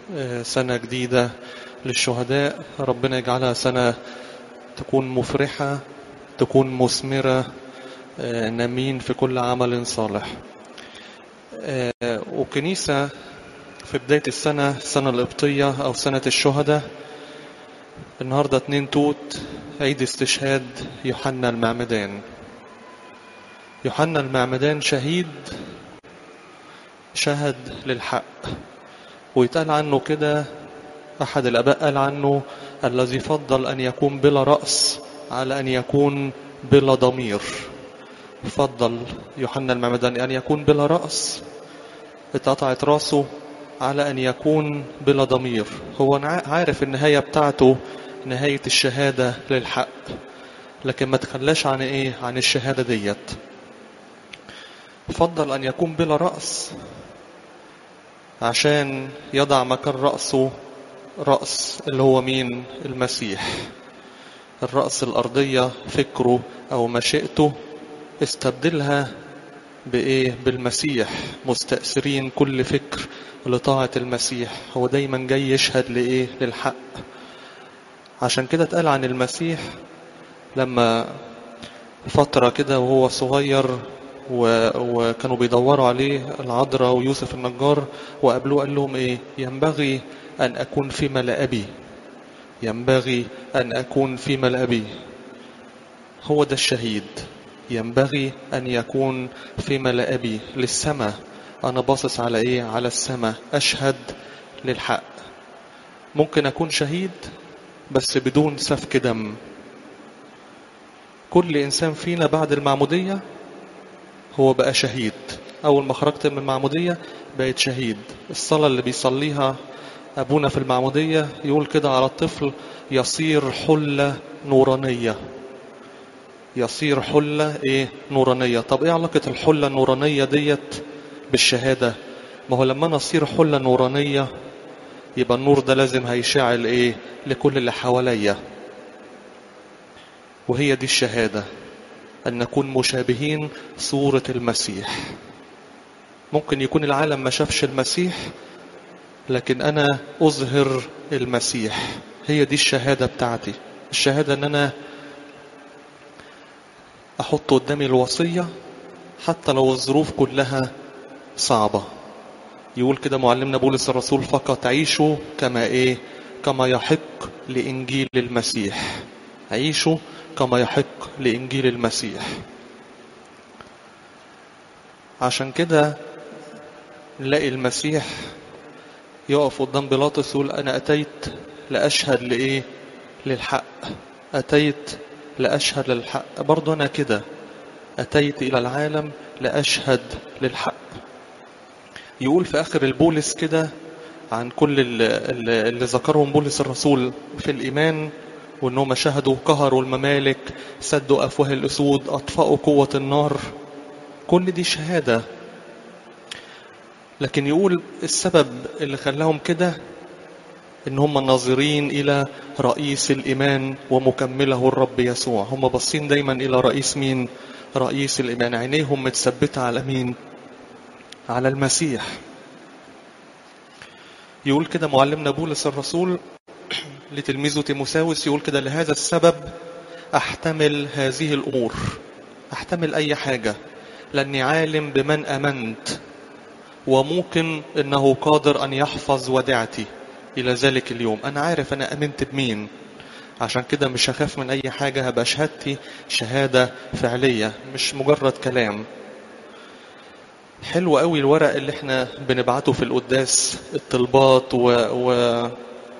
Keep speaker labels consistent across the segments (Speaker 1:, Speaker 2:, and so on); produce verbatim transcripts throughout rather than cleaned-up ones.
Speaker 1: سنة جديدة للشهداء. ربنا يجعلها سنة تكون مفرحة، تكون مثمرة، نامين في كل عمل صالح. وكنيسة في بداية السنة، السنة القبطية أو سنة الشهداء، النهاردة اتنين توت، عيد استشهاد يوحنا المعمدان. يوحنا المعمدان شهيد، شهد للحق، ويتقال عنه كده، أحد الآباء قال عنه الذي فضل أن يكون بلا رأس على أن يكون بلا ضمير. فضل يوحنا المعمدان أن يكون بلا رأس، اتقطعت رأسه، على أن يكون بلا ضمير. هو عارف النهاية بتاعته، نهاية الشهادة للحق، لكن ما تخلاش عن إيه؟ عن الشهادة ديت. فضل أن يكون بلا رأس عشان يضع مكان رأسه رأس اللي هو مين؟ المسيح. الرأس الأرضية، فكره أو مشيئته، استبدلها بإيه؟ بالمسيح. مستأثرين كل فكر لطاعة المسيح. هو دايما جاي يشهد لإيه؟ للحق. عشان كده اتقال عن المسيح لما فترة كده وهو صغير وكانوا بيدوروا عليه العذراء ويوسف النجار وقابلوه، قال لهم إيه؟ ينبغي أن أكون في ملأ أبي، ينبغي أن أكون في ملأ أبي. هو ده الشهيد، ينبغي أن يكون في ملأ أبي، للسماء. أنا باصص على إيه؟ على السماء، أشهد للحق. ممكن أكون شهيد بس بدون سفك دم. كل إنسان فينا بعد المعمودية هو بقى شهيد. أول ما خرجت من المعمودية بقيت شهيد. الصلاة اللي بيصليها أبونا في المعمودية يقول كده على الطفل: يصير حلة نورانية. يصير حلة إيه؟ نورانية. طب إيه علاقة الحلة النورانية ديت بالشهادة؟ ما هو لما أنا أصير حلة نورانية يبقى النور ده لازم هيشعل إيه؟ لكل اللي حواليا. وهي دي الشهادة، أن نكون مشابهين صورة المسيح. ممكن يكون العالم ما شافش المسيح، لكن أنا أظهر المسيح. هي دي الشهادة بتاعتي. الشهادة أن أنا أحط قدامي الوصية حتى لو الظروف كلها صعبة. يقول كده معلمنا بولس الرسول: فقط عيشوا كما إيه؟ كما يحق لإنجيل المسيح. عيشوا كما يحق لإنجيل المسيح. عشان كده نلاقي المسيح يقف قدام بيلاطس يقول: أنا أتيت لأشهد لإيه؟ للحق. أتيت لأشهد للحق. برضو أنا كده أتيت إلى العالم لأشهد للحق. يقول في آخر البولس كده عن كل اللي, اللي ذكرهم بولس الرسول في الإيمان، وأنهم شهدوا قهروا الممالك، سدوا أفواه الأسود، أطفأوا قوة النار. كل دي شهادة. لكن يقول السبب اللي خلاهم كده إن هم ناظرين إلى رئيس الإيمان ومكمله الرب يسوع. هم باصين دايما إلى رئيس مين؟ رئيس الإيمان. عينيهم متثبتة على مين؟ على المسيح. يقول كده معلمنا بولس الرسول لتلميذه تيموثاوس، يقول كده: لهذا السبب أحتمل هذه الأمور. أحتمل أي حاجة لأني عالم بمن أمنت، وممكن أنه قادر أن يحفظ وديعتي إلى ذلك اليوم. أنا عارف أنا أمنت بمين، عشان كده مش هخاف من أي حاجة. هبقى شهادتي شهادة فعلية مش مجرد كلام. حلو قوي الورق اللي احنا بنبعته في القداس، الطلبات و... و...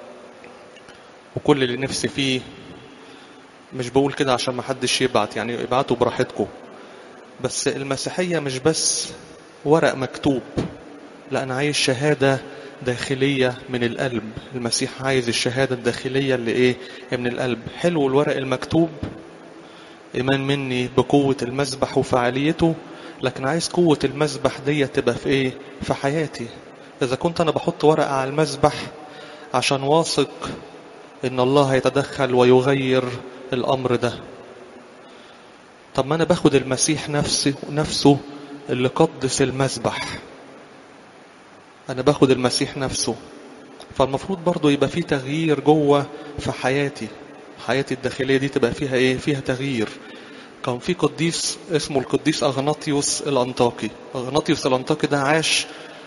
Speaker 1: وكل اللي نفسي فيه. مش بقول كده عشان ما حدش يبعت، يعني ابعتوا براحتكم. بس المسيحية مش بس ورق مكتوب، لا، أنا عايز شهادة داخلية من القلب. المسيح عايز الشهادة الداخلية اللي إيه؟ من القلب. حلو الورق المكتوب، إيمان مني بقوة المسبح وفعاليته، لكن عايز قوة المسبح دي تبقى في إيه؟ في حياتي. إذا كنت أنا بحط ورقة على المسبح عشان واثق إن الله هيتدخل ويغير الأمر ده، طب ما أنا باخد المسيح نفسه نفسه اللي قدس المسبح. أنا باخد المسيح نفسه، فالمفروض برضو يبقى فيه تغيير جوه في حياتي، حياتي الداخلية دي تبقى فيها ايه؟ فيها تغيير. كان في قديس اسمه القديس أغناطيوس الأنطاكي. أغناطيوس الأنطاكي ده عاش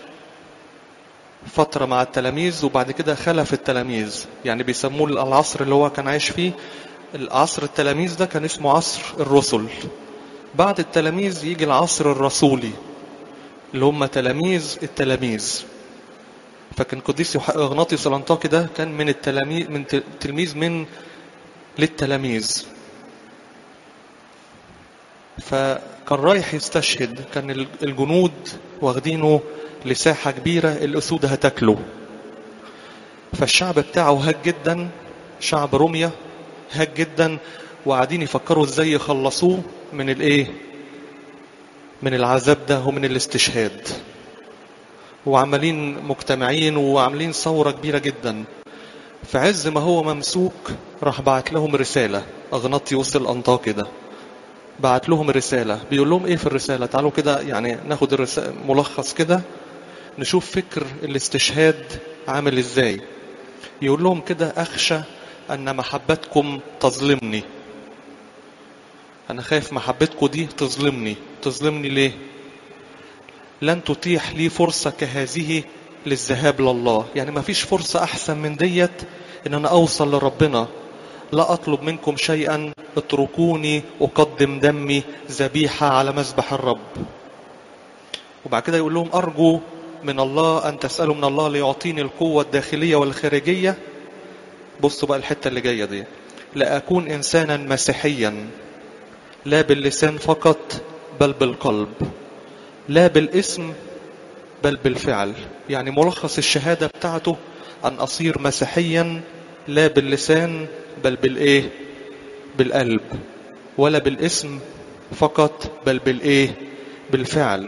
Speaker 1: فترة مع التلاميذ وبعد كده خلف التلاميذ، يعني بيسموه العصر اللي هو كان عايش فيه العصر التلاميذ ده كان اسمه عصر الرسل. بعد التلاميذ يجي العصر الرسولي اللي هم تلاميذ التلاميذ. فكان قديس أغناطيوس الأنطاكي ده كان من التلاميذ، من تلميذ من للتلاميذ. فكان رايح يستشهد، كان الجنود واخدينه لساحة كبيرة الأسود هتاكله. فالشعب بتاعه هاج جدا، شعب روميا هاج جدا، وقاعدين يفكروا ازاي يخلصوه من الايه؟ من العذاب ده ومن الاستشهاد، وعمالين مجتمعين وعاملين ثورة كبيرة جدا. في عز ما هو ممسوك راح بعت لهم رسالة. أغناطيوس الأنطاكي ده بعت لهم رسالة، بيقول لهم ايه في الرسالة؟ تعالوا كده يعني ناخد الرسالة ملخص كده، نشوف فكر الاستشهاد عامل ازاي. يقول لهم كده: أخشى أن محبتكم تظلمني. أنا خايف محبتكم دي تظلمني. تظلمني ليه؟ لن تتيح لي فرصة كهذه للذهاب لله. يعني ما فيش فرصة أحسن من ديت إن أنا أوصل لربنا. لا أطلب منكم شيئا، اتركوني أقدم دمي ذبيحة على مذبح الرب. وبعد كده يقول لهم: أرجو من الله أن تسألوا من الله ليعطيني القوة الداخلية والخارجية. بصوا بقى الحتة اللي جاية دي: لأكون إنسانا مسيحيا لا باللسان فقط بل بالقلب، لا بالاسم بل بالفعل. يعني ملخص الشهادة بتاعته أن أصير مسيحيا لا باللسان بل بالإيه؟ بالقلب، ولا بالاسم فقط بل بالإيه؟ بالفعل.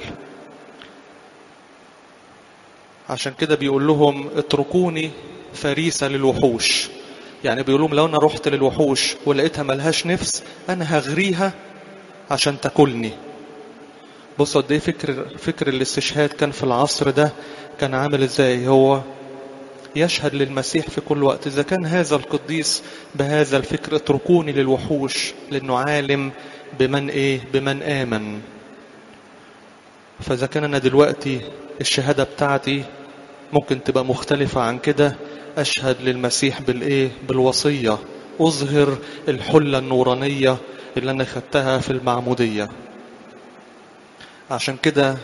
Speaker 1: عشان كده بيقول لهم: اتركوني فريسة للوحوش. يعني بيقول لهم لو أنا رحت للوحوش ولقيتها ملهاش نفس أنا هغريها عشان تاكلني. بصوا قد ايه فكر فكر الاستشهاد كان في العصر ده كان عامل ازاي. هو يشهد للمسيح في كل وقت. إذا كان هذا القديس بهذا الفكر: اتركوني للوحوش، لأنه عالم بمن ايه؟ بمن آمن. فإذا كان أنا دلوقتي الشهادة بتاعتي ممكن تبقى مختلفة عن كده، أشهد للمسيح بالإيه؟ بالوصية. أظهر الحلة النورانية اللي أنا خدتها في المعمودية. عشان كده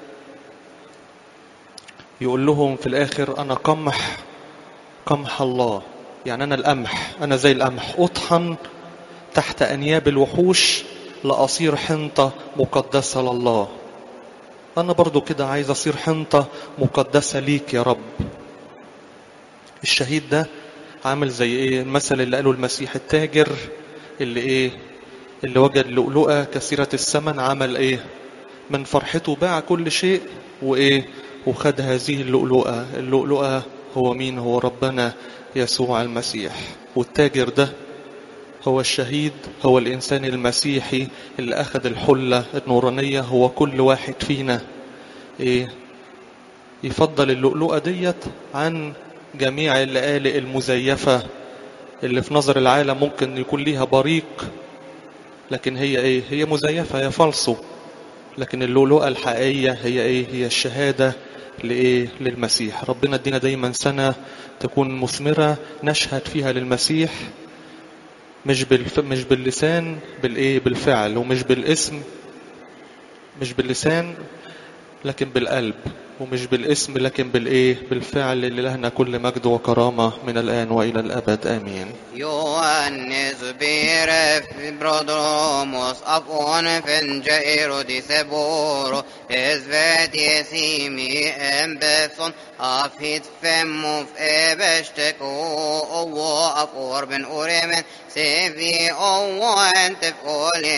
Speaker 1: يقول لهم في الآخر: أنا قمح قمح الله. يعني أنا القمح، أنا زي القمح أطحن تحت أنياب الوحوش لأصير حنطة مقدسة لله. أنا برضو كده عايز أصير حنطة مقدسة ليك يا رب. الشهيد ده عامل زي إيه؟ المثل اللي قاله المسيح: التاجر اللي إيه؟ اللي وجد لؤلؤة كثيرة الثمن، عمل إيه؟ من فرحته باع كل شيء وإيه؟ وخد هذه اللؤلؤة. اللؤلؤة هو مين؟ هو ربنا يسوع المسيح. والتاجر ده هو الشهيد، هو الإنسان المسيحي اللي أخذ الحلة النورانية. هو كل واحد فينا إيه؟ يفضل اللؤلؤة ديت عن جميع اللآلئ المزيفة اللي في نظر العالم ممكن يكون ليها بريق، لكن هي إيه؟ هي مزيفة، هي فالصو. لكن اللؤلؤة الحقيقية هي إيه؟ هي الشهادة لإيه؟ للمسيح. ربنا ادينا دايما سنة تكون مثمرة نشهد فيها للمسيح، مش بالف... مش باللسان، بالإيه؟ بالفعل. ومش بالاسم، مش باللسان لكن بالقلب. ومش بالاسم لكن بالإيه؟ بالفعل. اللي لهنا كل مجد وكرامة من الآن وإلى الأبد آمين.
Speaker 2: Johannes bere brodromos afon fengeiro di seboro esvet yesimi embeson afhit femmof ebeshteko owo afor ben uremen sevi owo entef ole